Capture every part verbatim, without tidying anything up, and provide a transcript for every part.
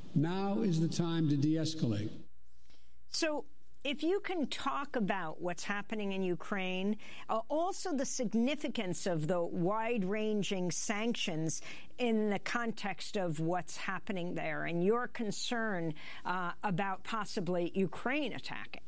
Now is the time to de-escalate. So if you can talk about what's happening in Ukraine, uh, also the significance of the wide-ranging sanctions in the context of what's happening there and your concern uh, about possibly Ukraine attacking.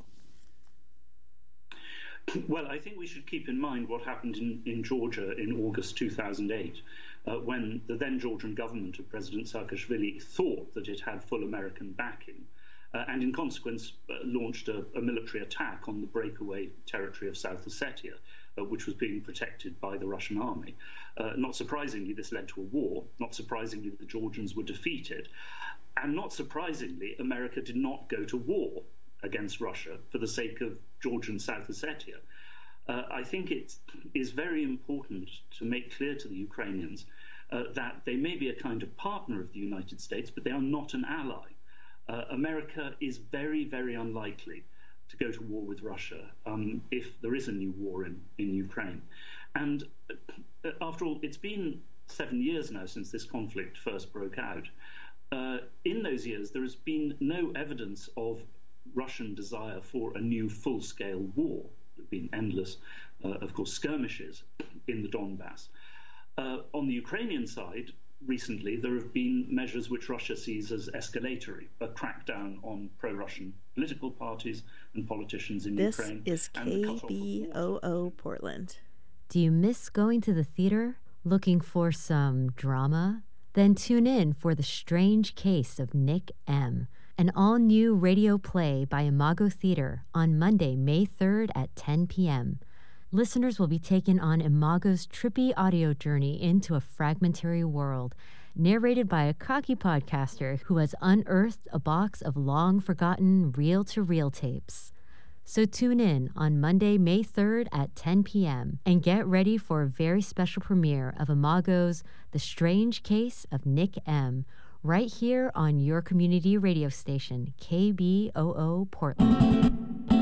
Well, I think we should keep in mind what happened in, in Georgia in August two thousand eight, uh, when the then Georgian government of President Saakashvili thought that it had full American backing. Uh, and in consequence uh, launched a, a military attack on the breakaway territory of South Ossetia, uh, which was being protected by the Russian army. Uh, not surprisingly, this led to a war. Not surprisingly, the Georgians were defeated. And not surprisingly, America did not go to war against Russia for the sake of Georgian South Ossetia. Uh, I think it is very important to make clear to the Ukrainians uh, that they may be a kind of partner of the United States, but they are not an ally. Uh, America is very, very unlikely to go to war with Russia um, if there is a new war in, in Ukraine. And uh, after all, it's been seven years now since this conflict first broke out. Uh, in those years, there has been no evidence of Russian desire for a new full-scale war. There have been endless, uh, of course, skirmishes in the Donbass. Uh, on the Ukrainian side, recently, there have been measures which Russia sees as escalatory, a crackdown on pro-Russian political parties and politicians in this Ukraine. This is K B O O Portland. Do you miss going to the theater? Looking for some drama? Then tune in for The Strange Case of Nick M., an all-new radio play by Imago Theater on Monday, May third at ten p.m. Listeners will be taken on Imago's trippy audio journey into a fragmentary world, narrated by a cocky podcaster who has unearthed a box of long-forgotten reel-to-reel tapes. So tune in on Monday, May third at ten p.m. and get ready for a very special premiere of Imago's The Strange Case of Nick M., right here on your community radio station, K B O O Portland.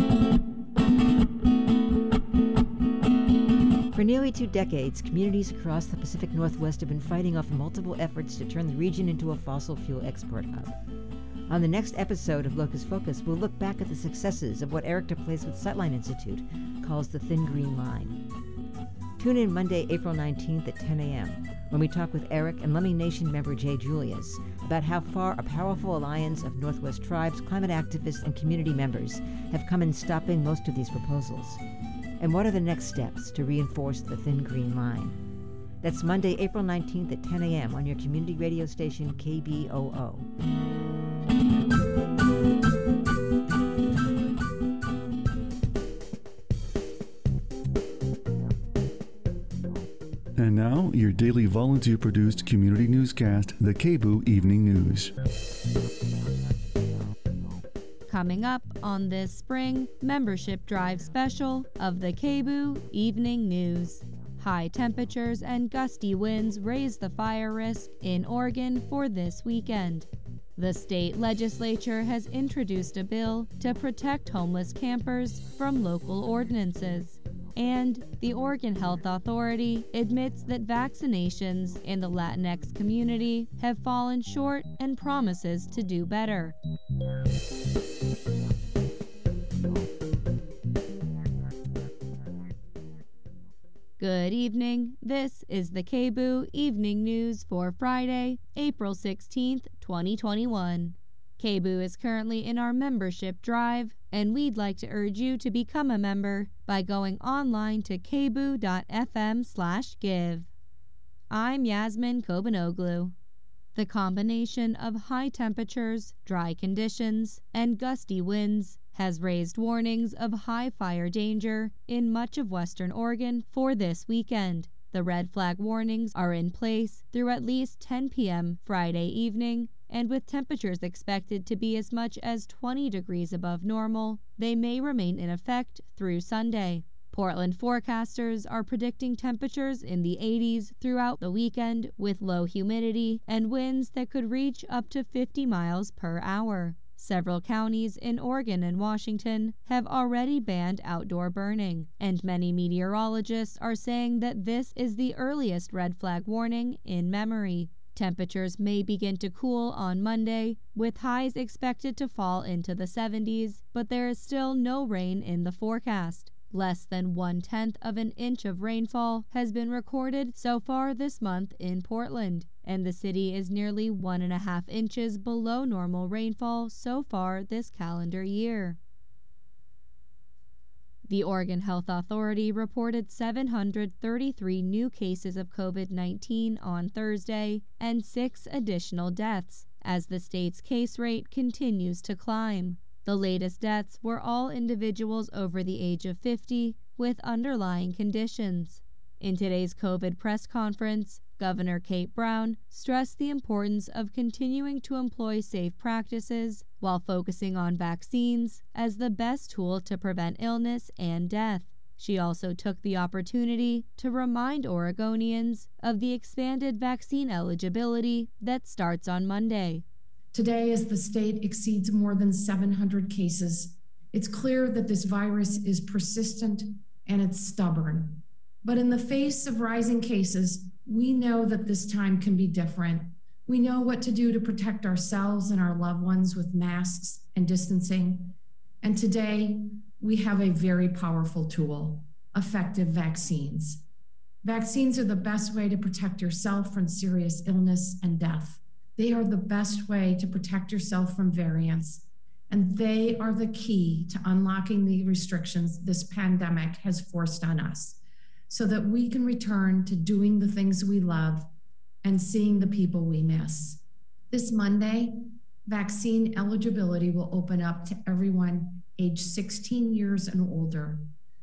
For nearly two decades, communities across the Pacific Northwest have been fighting off multiple efforts to turn the region into a fossil fuel export hub. On the next episode of Locus Focus, we'll look back at the successes of what Eric Duplace with Sightline Institute calls the Thin Green Line. Tune in Monday, April nineteenth at ten a.m. when we talk with Eric and Lummi Nation member Jay Julius about how far a powerful alliance of Northwest tribes, climate activists, and community members have come in stopping most of these proposals. And what are the next steps to reinforce the Thin Green Line? That's Monday, April nineteenth at ten a.m. on your community radio station, K B O O. And now, your daily volunteer-produced community newscast, the K B O O Evening News. Coming up on this spring membership drive special of the K B O O Evening News. High temperatures and gusty winds raise the fire risk in Oregon for this weekend. The state legislature has introduced a bill to protect homeless campers from local ordinances. And the Oregon Health Authority admits that vaccinations in the Latinx community have fallen short and promises to do better. Good evening. This is the K B O O Evening News for Friday, April sixteenth, twenty twenty-one. K B O O is currently in our membership drive, and we'd like to urge you to become a member by going online to kboo.fm slash give. I'm Yasmin Kobanoglu. The combination of high temperatures, dry conditions, and gusty winds has raised warnings of high fire danger in much of western Oregon for this weekend. The red flag warnings are in place through at least ten p.m. Friday evening, and with temperatures expected to be as much as twenty degrees above normal, they may remain in effect through Sunday. Portland forecasters are predicting temperatures in the eighties throughout the weekend with low humidity and winds that could reach up to fifty miles per hour. Several counties in Oregon and Washington have already banned outdoor burning, and many meteorologists are saying that this is the earliest red flag warning in memory. Temperatures may begin to cool on Monday, with highs expected to fall into the seventies, but there is still no rain in the forecast. Less than one-tenth of an inch of rainfall has been recorded so far this month in Portland, and the city is nearly one and a half inches below normal rainfall so far this calendar year. The Oregon Health Authority reported seven hundred thirty-three new cases of COVID nineteen on Thursday and six additional deaths, as the state's case rate continues to climb. The latest deaths were all individuals over the age of fifty with underlying conditions. In today's COVID press conference, Governor Kate Brown stressed the importance of continuing to employ safe practices while focusing on vaccines as the best tool to prevent illness and death. She also took the opportunity to remind Oregonians of the expanded vaccine eligibility that starts on Monday. Today, as the state exceeds more than seven hundred cases, it's clear that this virus is persistent and it's stubborn. But in the face of rising cases, we know that this time can be different. We know what to do to protect ourselves and our loved ones with masks and distancing. And today, we have a very powerful tool, effective vaccines. Vaccines are the best way to protect yourself from serious illness and death. They are the best way to protect yourself from variants, and they are the key to unlocking the restrictions this pandemic has forced on us so that we can return to doing the things we love and seeing the people we miss. This Monday, vaccine eligibility will open up to everyone age sixteen years and older.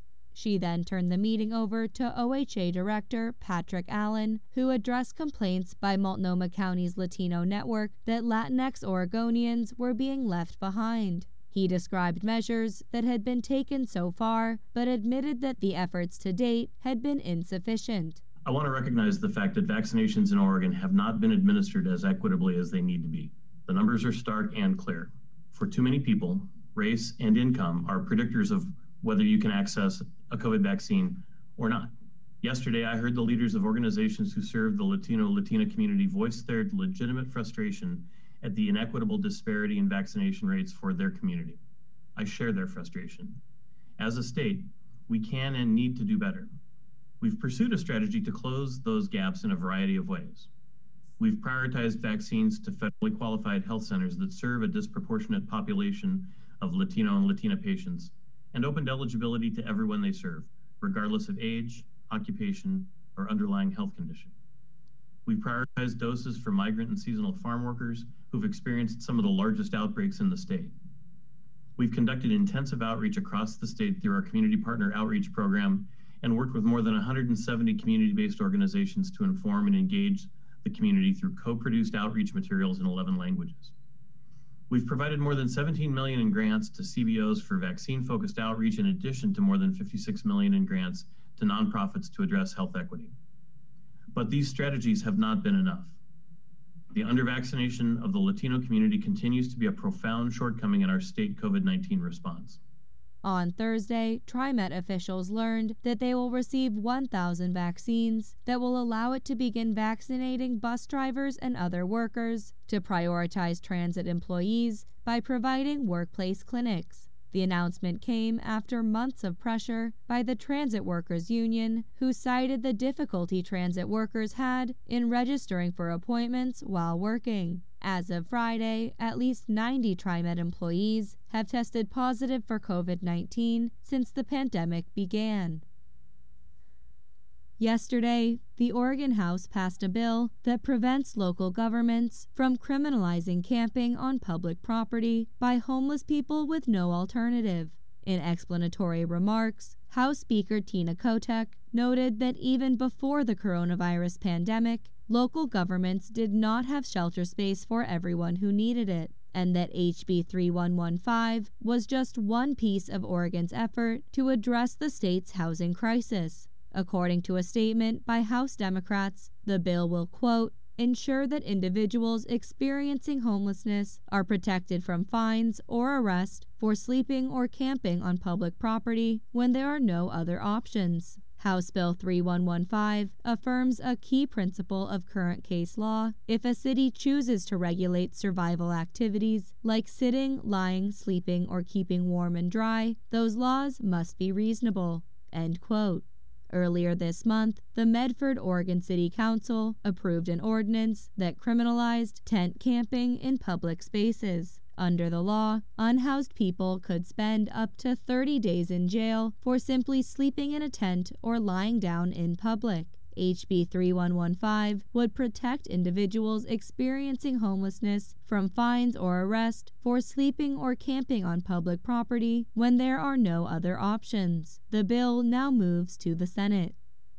She then turned the meeting over to O H A Director Patrick Allen, who addressed complaints by Multnomah County's Latino network that Latinx Oregonians were being left behind. He described measures that had been taken so far, but admitted that the efforts to date had been insufficient. I want to recognize the fact that vaccinations in Oregon have not been administered as equitably as they need to be. The numbers are stark and clear. For too many people, race and income are predictors of whether you can access a COVID vaccine or not. Yesterday, I heard the leaders of organizations who serve the Latino Latina community voice their legitimate frustration at the inequitable disparity in vaccination rates for their community. I share their frustration. As a state, we can and need to do better. We've pursued a strategy to close those gaps in a variety of ways. We've prioritized vaccines to federally qualified health centers that serve a disproportionate population of Latino and Latina patients, and opened eligibility to everyone they serve, regardless of age, occupation, or underlying health condition. We've prioritized doses for migrant and seasonal farm workers who've experienced some of the largest outbreaks in the state. We've conducted intensive outreach across the state through our Community Partner Outreach Program and worked with more than one hundred seventy community-based organizations to inform and engage the community through co-produced outreach materials in eleven languages. We've provided more than seventeen million dollars in grants to C B Os for vaccine-focused outreach, in addition to more than fifty-six million dollars in grants to nonprofits to address health equity. But these strategies have not been enough. The under-vaccination of the Latino community continues to be a profound shortcoming in our state COVID nineteen response. On Thursday, TriMet officials learned that they will receive one thousand vaccines that will allow it to begin vaccinating bus drivers and other workers to prioritize transit employees by providing workplace clinics. The announcement came after months of pressure by the Transit Workers Union, who cited the difficulty transit workers had in registering for appointments while working. As of Friday, at least ninety TriMet employees have tested positive for COVID nineteen since the pandemic began. Yesterday, the Oregon House passed a bill that prevents local governments from criminalizing camping on public property by homeless people with no alternative. In explanatory remarks, House Speaker Tina Kotek noted that even before the coronavirus pandemic, local governments did not have shelter space for everyone who needed it, and that H B thirty-one fifteen was just one piece of Oregon's effort to address the state's housing crisis. According to a statement by House Democrats, the bill will, quote, ensure that individuals experiencing homelessness are protected from fines or arrest for sleeping or camping on public property when there are no other options. House Bill thirty-one fifteen affirms a key principle of current case law. If a city chooses to regulate survival activities like sitting, lying, sleeping, or keeping warm and dry, those laws must be reasonable. End quote. Earlier this month, the Medford, Oregon City Council approved an ordinance that criminalized tent camping in public spaces. Under the law, unhoused people could spend up to thirty days in jail for simply sleeping in a tent or lying down in public. H B thirty-one fifteen would protect individuals experiencing homelessness from fines or arrest for sleeping or camping on public property when there are no other options. The bill now moves to the Senate.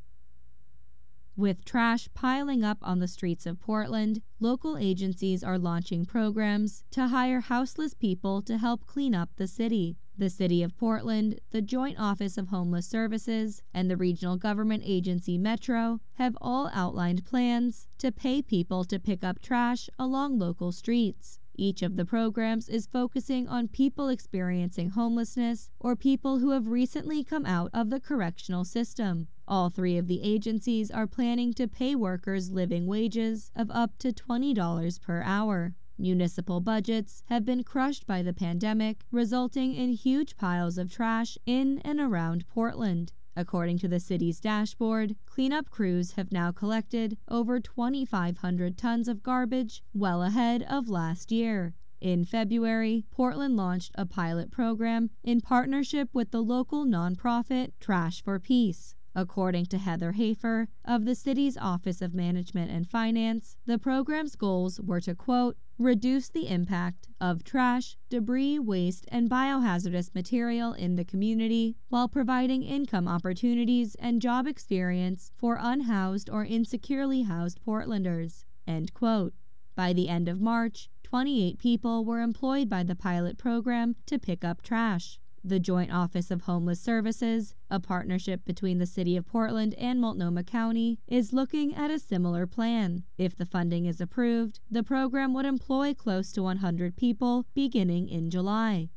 With trash piling up on the streets of Portland, local agencies are launching programs to hire houseless people to help clean up the city. The City of Portland, the Joint Office of Homeless Services, and the regional government agency Metro have all outlined plans to pay people to pick up trash along local streets. Each of the programs is focusing on people experiencing homelessness or people who have recently come out of the correctional system. All three of the agencies are planning to pay workers living wages of up to twenty dollars per hour. Municipal budgets have been crushed by the pandemic, resulting in huge piles of trash in and around Portland. According to the city's dashboard, cleanup crews have now collected over twenty-five hundred tons of garbage, well ahead of last year. In February, Portland launched a pilot program in partnership with the local nonprofit Trash for Peace. According to Heather Hafer of the city's Office of Management and Finance, the program's goals were to, quote, reduce the impact of trash, debris, waste, and biohazardous material in the community while providing income opportunities and job experience for unhoused or insecurely housed Portlanders, end quote. By the end of March, twenty-eight people were employed by the pilot program to pick up trash. The Joint Office of Homeless Services, a partnership between the City of Portland and Multnomah County, is looking at a similar plan. If the funding is approved, the program would employ close to one hundred people beginning in July.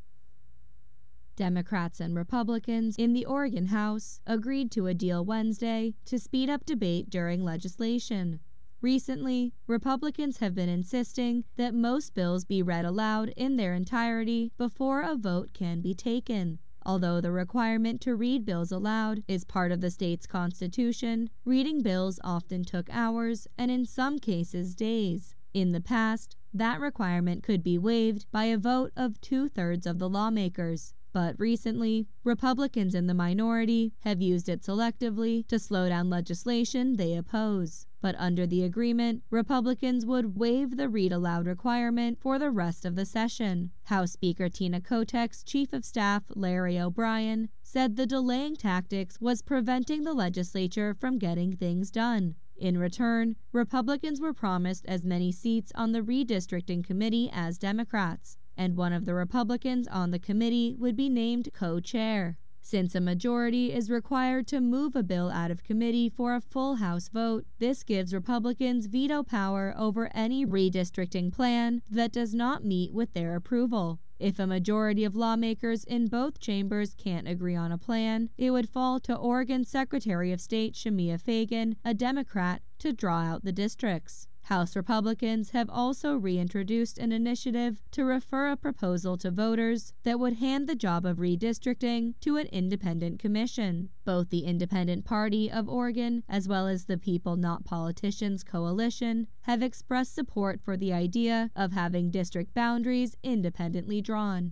Democrats and Republicans in the Oregon House agreed to a deal Wednesday to speed up debate during legislation. Recently, Republicans have been insisting that most bills be read aloud in their entirety before a vote can be taken. Although the requirement to read bills aloud is part of the state's constitution, reading bills often took hours and in some cases days. In the past, that requirement could be waived by a vote of two-thirds of the lawmakers. But recently, Republicans in the minority have used it selectively to slow down legislation they oppose. But under the agreement, Republicans would waive the read-aloud requirement for the rest of the session. House Speaker Tina Kotek's Chief of Staff, Larry O'Brien, said the delaying tactics was preventing the legislature from getting things done. In return, Republicans were promised as many seats on the redistricting committee as Democrats, and one of the Republicans on the committee would be named co-chair. Since a majority is required to move a bill out of committee for a full House vote, this gives Republicans veto power over any redistricting plan that does not meet with their approval. If a majority of lawmakers in both chambers can't agree on a plan, it would fall to Oregon Secretary of State Shemia Fagan, a Democrat, to draw out the districts. House Republicans have also reintroduced an initiative to refer a proposal to voters that would hand the job of redistricting to an independent commission. Both the Independent Party of Oregon as well as the People Not Politicians Coalition have expressed support for the idea of having district boundaries independently drawn.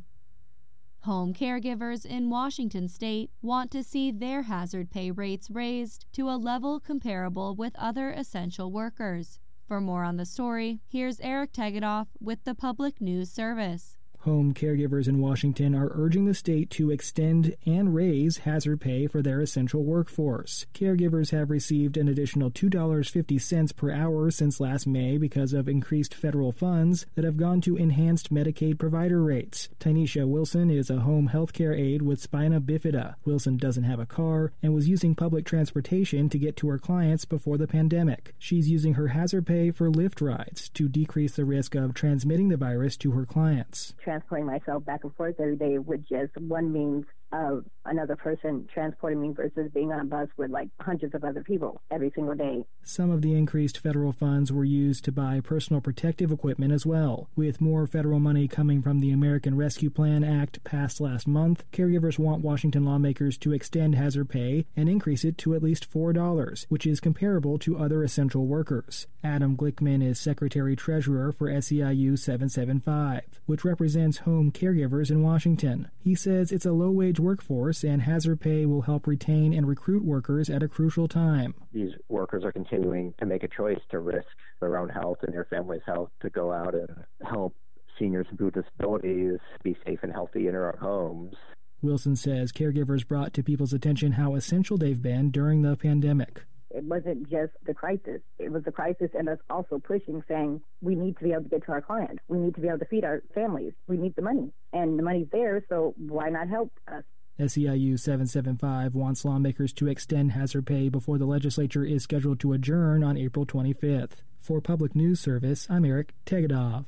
Home caregivers in Washington state want to see their hazard pay rates raised to a level comparable with other essential workers. For more on the story, here's Eric Tegedoff with the Public News Service. Home caregivers in Washington are urging the state to extend and raise hazard pay for their essential workforce. Caregivers have received an additional two dollars and fifty cents per hour since last May because of increased federal funds that have gone to enhanced Medicaid provider rates. Tynesha Wilson is a home health care aide with spina bifida. Wilson doesn't have a car and was using public transportation to get to her clients before the pandemic. She's using her hazard pay for Lyft rides to decrease the risk of transmitting the virus to her clients. Transporting myself back and forth every day with just one means of another person transporting me versus being on a bus with like hundreds of other people every single day. Some of the increased federal funds were used to buy personal protective equipment as well. With more federal money coming from the American Rescue Plan Act passed last month, caregivers want Washington lawmakers to extend hazard pay and increase it to at least four dollars, which is comparable to other essential workers. Adam Glickman is Secretary-Treasurer for S E I U seven seventy-five, which represents home caregivers in Washington. He says it's a low-wage workforce and hazard pay will help retain and recruit workers at a crucial time. These workers are continuing to make a choice to risk their own health and their family's health to go out and help seniors with disabilities be safe and healthy in their own homes. Wilson says caregivers brought to people's attention how essential they've been during the pandemic. It wasn't just the crisis. It was the crisis and us also pushing, saying, we need to be able to get to our clients. We need to be able to feed our families. We need the money. And the money's there, so why not help us? S E I U seven seventy-five wants lawmakers to extend hazard pay before the legislature is scheduled to adjourn on April twenty-fifth. For Public News Service, I'm Eric Tegedoff.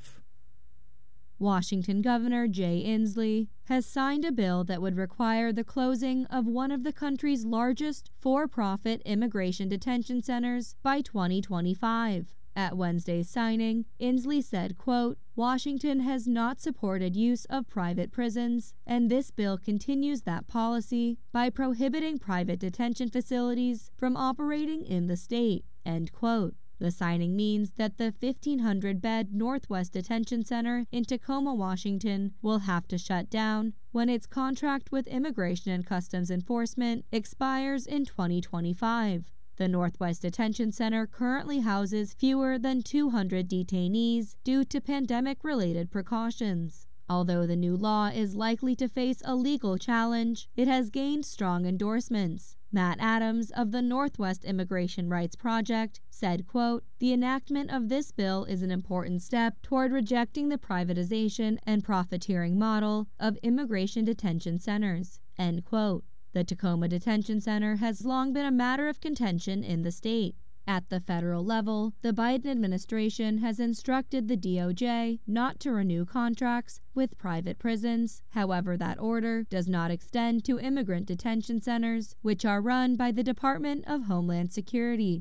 Washington Governor Jay Inslee has signed a bill that would require the closing of one of the country's largest for-profit immigration detention centers by twenty twenty-five. At Wednesday's signing, Inslee said, quote, Washington has not supported use of private prisons, and this bill continues that policy by prohibiting private detention facilities from operating in the state, end quote. The signing means that the fifteen hundred bed Northwest Detention Center in Tacoma, Washington, will have to shut down when its contract with Immigration and Customs Enforcement expires in twenty twenty-five. The Northwest Detention Center currently houses fewer than two hundred detainees due to pandemic-related precautions. Although the new law is likely to face a legal challenge, it has gained strong endorsements. Matt Adams of the Northwest Immigration Rights Project said, quote, the enactment of this bill is an important step toward rejecting the privatization and profiteering model of immigration detention centers, end quote. The Tacoma Detention Center has long been a matter of contention in the state. At the federal level, the Biden administration has instructed the D O J not to renew contracts with private prisons. However, that order does not extend to immigrant detention centers, which are run by the Department of Homeland Security.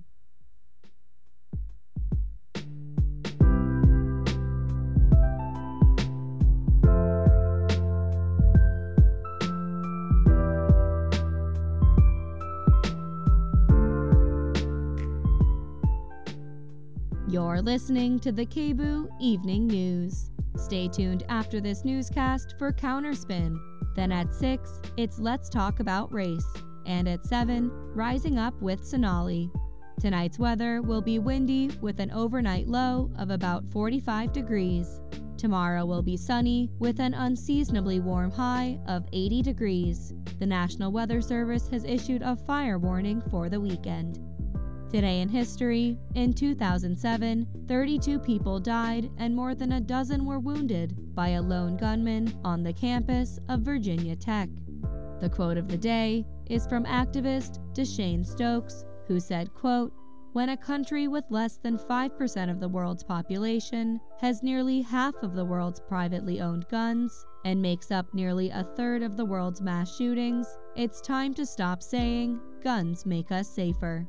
You're listening to the K B U Evening News. Stay tuned after this newscast for Counterspin. Then at six, it's Let's Talk About Race. And at seven, Rising Up with Sonali. Tonight's weather will be windy with an overnight low of about forty-five degrees. Tomorrow will be sunny with an unseasonably warm high of eighty degrees. The National Weather Service has issued a fire warning for the weekend. Today in history, in two thousand seven, thirty-two people died and more than a dozen were wounded by a lone gunman on the campus of Virginia Tech. The quote of the day is from activist Deshane Stokes, who said, quote, when a country with less than five percent of the world's population has nearly half of the world's privately owned guns and makes up nearly a third of the world's mass shootings, it's time to stop saying, guns make us safer.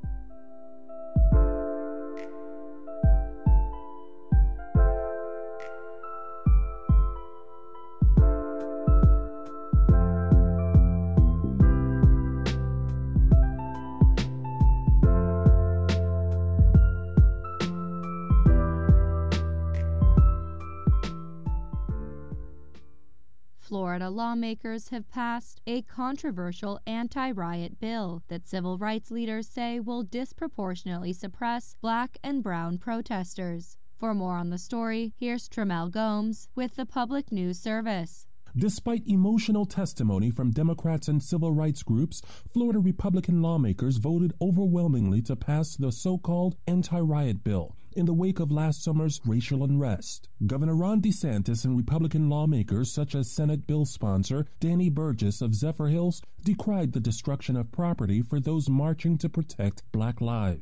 Florida lawmakers have passed a controversial anti-riot bill that civil rights leaders say will disproportionately suppress black and brown protesters. For more on the story, here's Tramel Gomes with the Public News Service. Despite emotional testimony from Democrats and civil rights groups, Florida Republican lawmakers voted overwhelmingly to pass the so-called anti-riot bill in the wake of last summer's racial unrest. Governor Ron DeSantis and Republican lawmakers such as Senate bill sponsor Danny Burgess of Zephyrhills decried the destruction of property for those marching to protect black lives.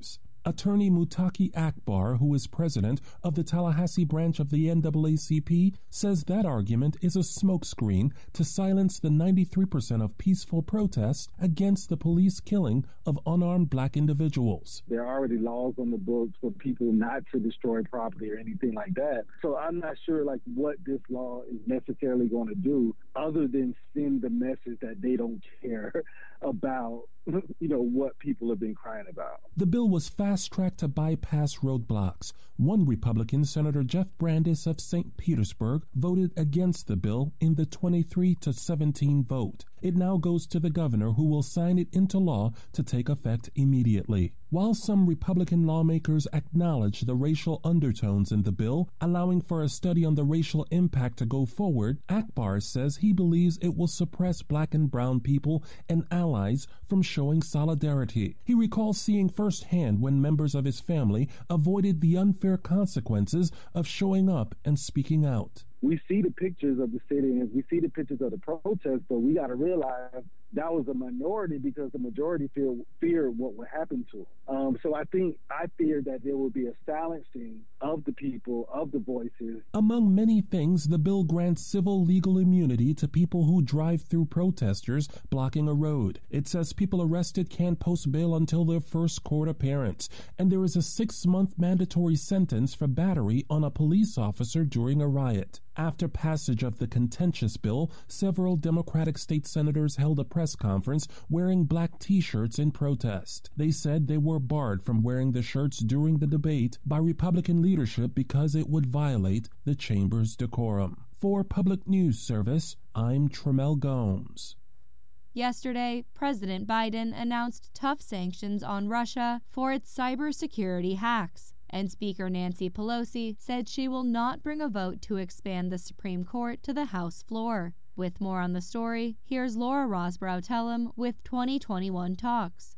Attorney Mutaki Akbar, who is president of the Tallahassee branch of the N double A C P, says that argument is a smokescreen to silence the ninety-three percent of peaceful protests against the police killing of unarmed black individuals. There are already laws on the books for people not to destroy property or anything like that. So I'm not sure like what this law is necessarily going to do other than send the message that they don't care about, you know, what people have been crying about. The bill was fast-tracked to bypass roadblocks. One Republican, Senator Jeff Brandes of Saint Petersburg, voted against the bill in the twenty-three to seventeen vote. It now goes to the governor, who will sign it into law to take effect immediately. While some Republican lawmakers acknowledge the racial undertones in the bill, allowing for a study on the racial impact to go forward, Akbar says he believes it will suppress black and brown people and allies from showing solidarity. He recalls seeing firsthand when members of his family avoided the unfair consequences of showing up and speaking out. We see the pictures of the sit-ins, we see the pictures of the protests, but we got to realize that was a minority because the majority fear, feared what would happen to them. Um, so I think, I fear that there will be a silencing of the people, of the voices. Among many things, the bill grants civil legal immunity to people who drive through protesters blocking a road. It says people arrested can't post bail until their first court appearance, and there is a six-month mandatory sentence for battery on a police officer during a riot. After passage of the contentious bill, several Democratic state senators held a press conference wearing black T-shirts in protest. They said they were barred from wearing the shirts during the debate by Republican leadership because it would violate the chamber's decorum. For Public News Service, I'm Tremel Gomes. Yesterday, President Biden announced tough sanctions on Russia for its cybersecurity hacks. And Speaker Nancy Pelosi said she will not bring a vote to expand the Supreme Court to the House floor. With more on the story, here's Laura Rosbrow-Tellem with twenty twenty-one Talks.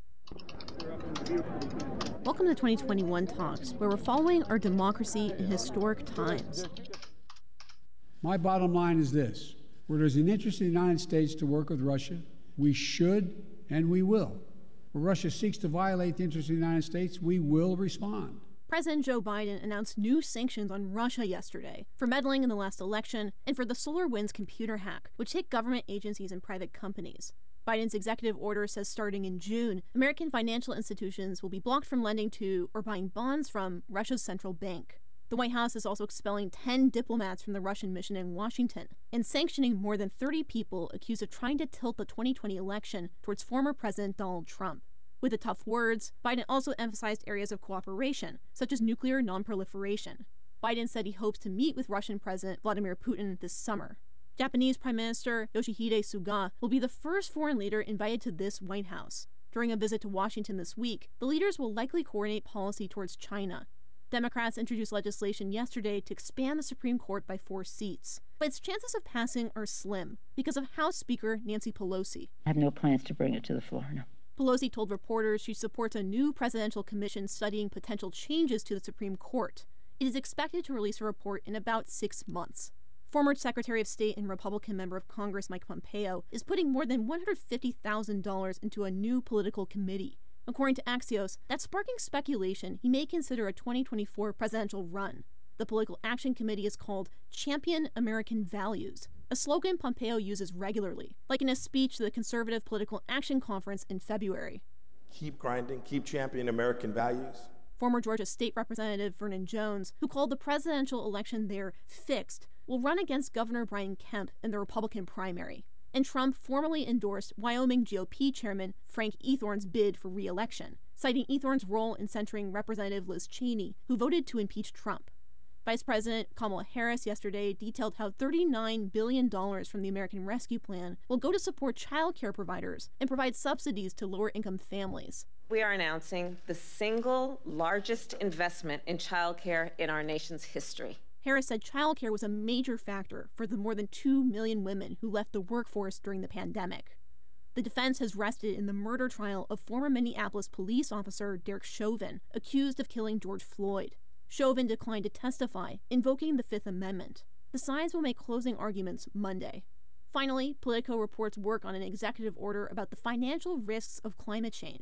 Welcome to twenty twenty-one Talks, where we're following our democracy in historic times. My bottom line is this. Where there's an interest in the United States to work with Russia, we should and we will. Where Russia seeks to violate the interests of the United States, we will respond. President Joe Biden announced new sanctions on Russia yesterday for meddling in the last election and for the SolarWinds computer hack, which hit government agencies and private companies. Biden's executive order says starting in June, American financial institutions will be blocked from lending to or buying bonds from Russia's central bank. The White House is also expelling ten diplomats from the Russian mission in Washington and sanctioning more than thirty people accused of trying to tilt the twenty twenty election towards former President Donald Trump. With the tough words, Biden also emphasized areas of cooperation, such as nuclear nonproliferation. Biden said he hopes to meet with Russian President Vladimir Putin this summer. Japanese Prime Minister Yoshihide Suga will be the first foreign leader invited to this White House. During a visit to Washington this week, the leaders will likely coordinate policy towards China. Democrats introduced legislation yesterday to expand the Supreme Court by four seats. But its chances of passing are slim because of House Speaker Nancy Pelosi. I have no plans to bring it to the floor, no. Pelosi told reporters she supports a new presidential commission studying potential changes to the Supreme Court. It is expected to release a report in about six months. Former Secretary of State and Republican member of Congress Mike Pompeo is putting more than one hundred fifty thousand dollars into a new political committee. According to Axios, that's sparking speculation he may consider a twenty twenty-four presidential run. The Political Action Committee is called Champion American Values, a slogan Pompeo uses regularly, like in a speech to the Conservative Political Action Conference in February. Keep grinding, keep championing American values. Former Georgia State Representative Vernon Jones, who called the presidential election there fixed, will run against Governor Brian Kemp in the Republican primary. And Trump formally endorsed Wyoming G O P Chairman Frank Ethorn's bid for re-election, citing Ethorn's role in censuring Representative Liz Cheney, who voted to impeach Trump. Vice President Kamala Harris yesterday detailed how thirty-nine billion dollars from the American Rescue Plan will go to support child care providers and provide subsidies to lower-income families. We are announcing the single largest investment in child care in our nation's history. Harris said child care was a major factor for the more than two million women who left the workforce during the pandemic. The defense has rested in the murder trial of former Minneapolis police officer Derek Chauvin, accused of killing George Floyd. Chauvin declined to testify, invoking the Fifth Amendment. The sides will make closing arguments Monday. Finally, Politico reports work on an executive order about the financial risks of climate change.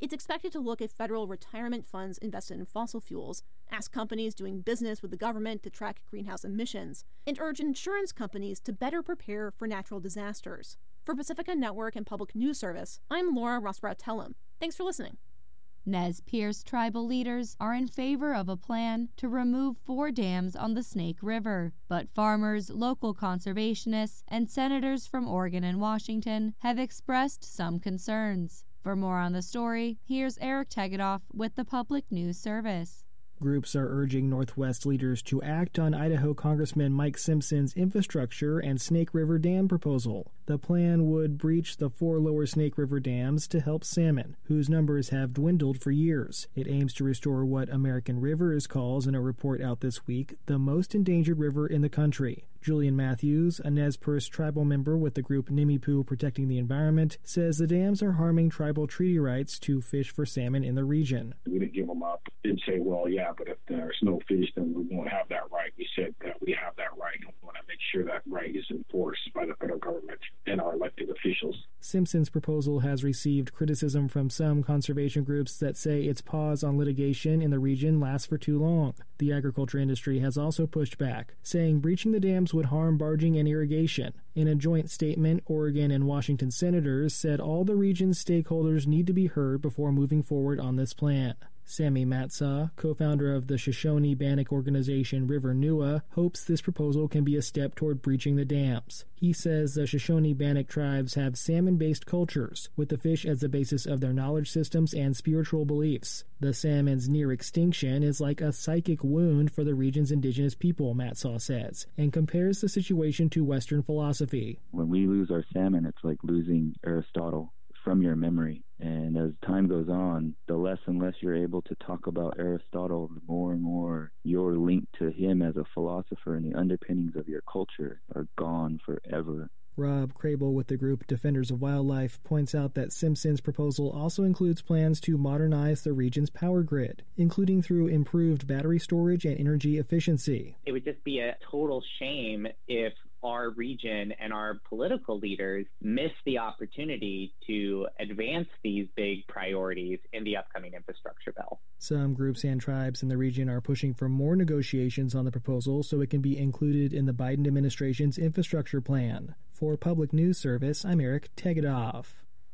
It's expected to look at federal retirement funds invested in fossil fuels, ask companies doing business with the government to track greenhouse emissions, and urge insurance companies to better prepare for natural disasters. For Pacifica Network and Public News Service, I'm Laura Rosbrow-Tellem. Thanks for listening. Nez Perce tribal leaders are in favor of a plan to remove four dams on the Snake River, but farmers, local conservationists, and senators from Oregon and Washington have expressed some concerns. For more on the story, here's Eric Tegedoff with the Public News Service. Groups are urging Northwest leaders to act on Idaho Congressman Mike Simpson's infrastructure and Snake River Dam proposal. The plan would breach the four lower Snake River dams to help salmon, whose numbers have dwindled for years. It aims to restore what American Rivers calls, in a report out this week, the most endangered river in the country. Julian Matthews, a Nez Perce tribal member with the group Nimipu Protecting the Environment, says the dams are harming tribal treaty rights to fish for salmon in the region. We didn't give them up. Didn't say, well, yeah, but if there's no fish, then we won't have that right. We said that we have that right, and we want to make sure that right is enforced by the federal government and our elected officials. Simpson's proposal has received criticism from some conservation groups that say its pause on litigation in the region lasts for too long. The agriculture industry has also pushed back, saying breaching the dams would harm barging and irrigation. In a joint statement, Oregon and Washington senators said all the region's stakeholders need to be heard before moving forward on this plan. Sammy Matsaw, co-founder of the Shoshone-Bannock organization River Nua, hopes this proposal can be a step toward breaching the dams. He says the Shoshone-Bannock tribes have salmon-based cultures, with the fish as the basis of their knowledge systems and spiritual beliefs. The salmon's near extinction is like a psychic wound for the region's indigenous people, Matsaw says, and compares the situation to Western philosophy. When we lose our salmon, it's like losing Aristotle from your memory. And as time goes on, the less and less you're able to talk about Aristotle, the more and more your link to him as a philosopher and the underpinnings of your culture are gone forever. Rob Crable with the group Defenders of Wildlife points out that Simpson's proposal also includes plans to modernize the region's power grid, including through improved battery storage and energy efficiency. It would just be a total shame if our region and our political leaders miss the opportunity to advance these big priorities in the upcoming infrastructure bill. Some groups and tribes in the region are pushing for more negotiations on the proposal so it can be included in the Biden administration's infrastructure plan. For Public News Service, I'm Eric Tegedoff.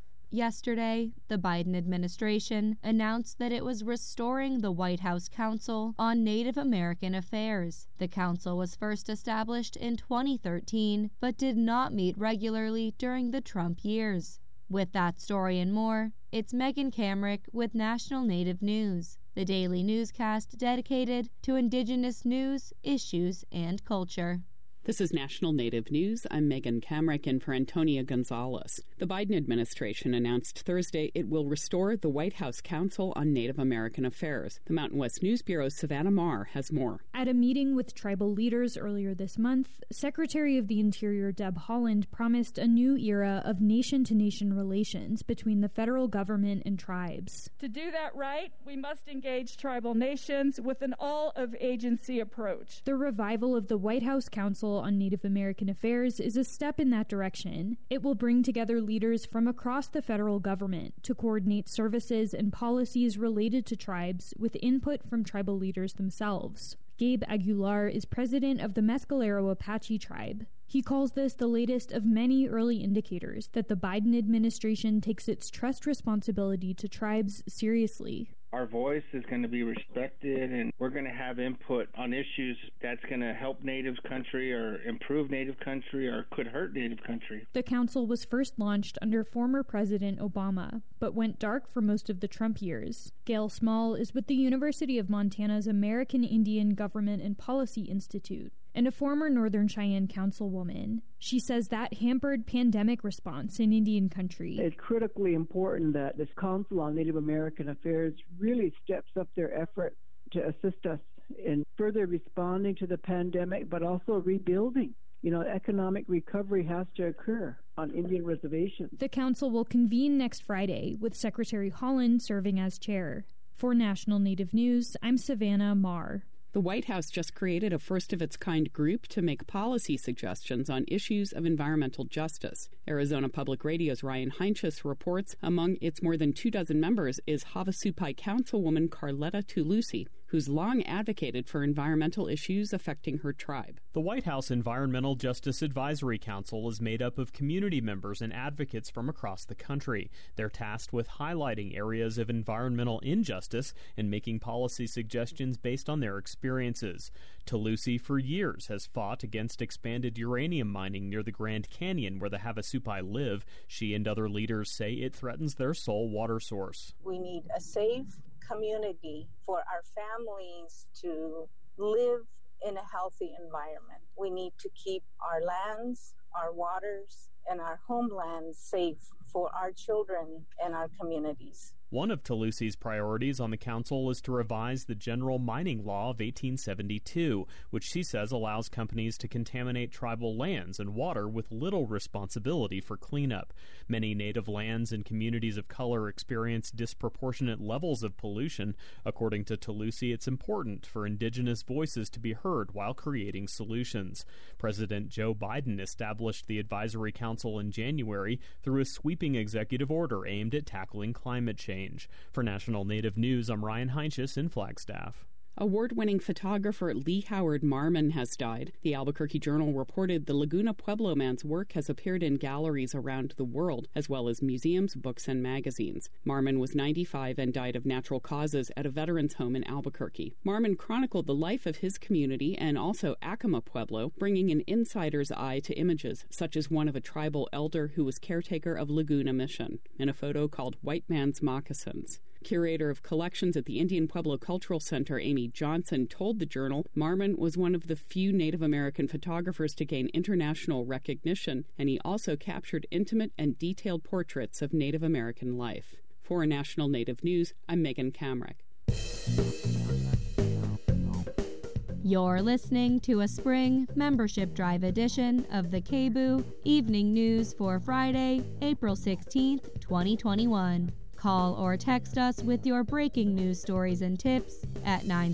Yesterday, the Biden administration announced that it was restoring the White House Council on Native American Affairs. The council was first established in twenty thirteen, but did not meet regularly during the Trump years. With that story and more, it's Megan Kamrick with National Native News, the daily newscast dedicated to Indigenous news, issues, and culture. This is National Native News. I'm Megan Kamrick in for Antonia Gonzalez. The Biden administration announced Thursday it will restore the White House Council on Native American Affairs. The Mountain West News Bureau's Savannah Marr has more. At a meeting with tribal leaders earlier this month, Secretary of the Interior Deb Haaland promised a new era of nation-to-nation relations between the federal government and tribes. To do that right, we must engage tribal nations with an all-of-agency approach. The revival of the White House Council on Native American Affairs is a step in that direction. It will bring together leaders from across the federal government to coordinate services and policies related to tribes with input from tribal leaders themselves. Gabe Aguilar is president of the Mescalero Apache tribe. He calls this the latest of many early indicators that the Biden administration takes its trust responsibility to tribes seriously. Our voice is going to be respected, and we're going to have input on issues that's going to help Native country or improve Native country or could hurt Native country. The council was first launched under former President Obama, but went dark for most of the Trump years. Gail Small is with the University of Montana's American Indian Government and Policy Institute, and a former Northern Cheyenne councilwoman. She says that hampered pandemic response in Indian country. It's critically important that this Council on Native American Affairs really steps up their efforts to assist us in further responding to the pandemic, but also rebuilding. You know, economic recovery has to occur on Indian reservations. The council will convene next Friday, with Secretary Haaland serving as chair. For National Native News, I'm Savannah Marr. The White House just created a first-of-its-kind group to make policy suggestions on issues of environmental justice. Arizona Public Radio's Ryan Heinsius reports among its more than two dozen members is Havasupai Councilwoman Carletta Tulusi, who's long advocated for environmental issues affecting her tribe. The White House Environmental Justice Advisory Council is made up of community members and advocates from across the country. They're tasked with highlighting areas of environmental injustice and making policy suggestions based on their experiences. Tulusi, for years, has fought against expanded uranium mining near the Grand Canyon where the Havasupai live. She and other leaders say it threatens their sole water source. We need a safe community for our families to live in a healthy environment. We need to keep our lands, our waters, and our homelands safe for our children and our communities. One of Tulusi's priorities on the council is to revise the General Mining Law of eighteen seventy-two, which she says allows companies to contaminate tribal lands and water with little responsibility for cleanup. Many native lands and communities of color experience disproportionate levels of pollution. According to Tulusi, it's important for indigenous voices to be heard while creating solutions. President Joe Biden established the Advisory Council in January through a sweeping executive order aimed at tackling climate change. For National Native News, I'm Ryan Heinsius in Flagstaff. Award-winning photographer Lee Howard Marmon has died. The Albuquerque Journal reported the Laguna Pueblo man's work has appeared in galleries around the world, as well as museums, books, and magazines. Marmon was ninety-five and died of natural causes at a veterans home in Albuquerque. Marmon chronicled the life of his community and also Acoma Pueblo, bringing an insider's eye to images, such as one of a tribal elder who was caretaker of Laguna Mission, in a photo called White Man's Moccasins. Curator of collections at the Indian Pueblo Cultural Center, Amy Johnson, told the Journal Marmon was one of the few Native American photographers to gain international recognition, and he also captured intimate and detailed portraits of Native American life. For National Native News, I'm Megan Kamrick. You're listening to a spring membership drive edition of the K B U Evening News for Friday, April sixteenth, twenty twenty-one. Call or text us with your breaking news stories and tips at nine